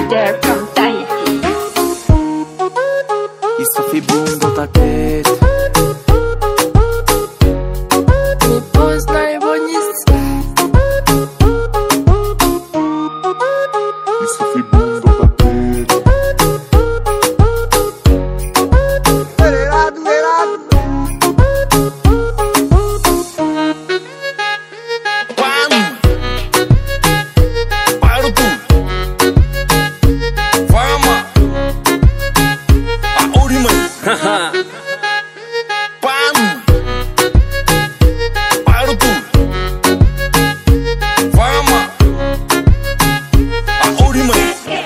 there from Tahiti. Isso fait boum dans ta tête. Mi pose naibonisi. Isso fait boum dans ta tête. Errado. Paro tu. Fama. A Urimai. Pam. Paro tu. Fama. A Urimai.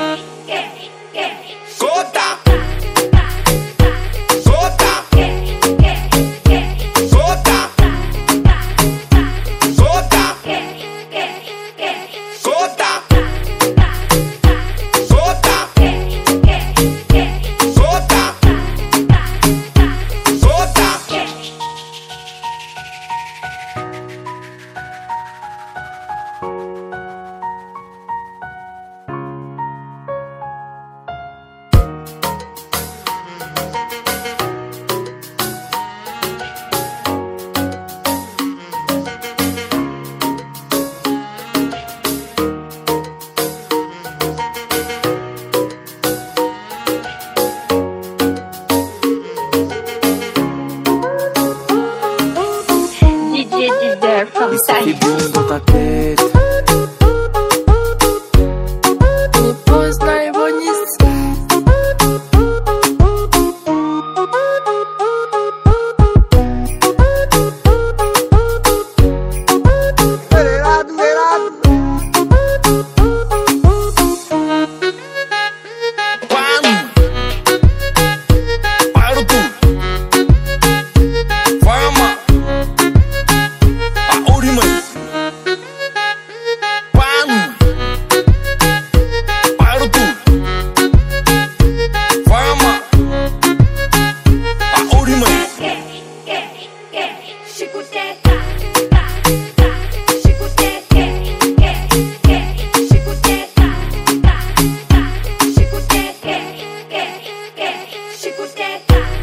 Gota. Gota. Gota. Gota. Gota. Gota. Gota. Gota. DJ there from Isso fait Tahiti. boum dans ta tête. Mi pose naibonisi. Errado. Pam. Paro tu. Fama. A Urimai. Pam. Paro tu. Fama. A Urimai. Chicuteta. Chicuteta. Chicuteta. Chicuteta.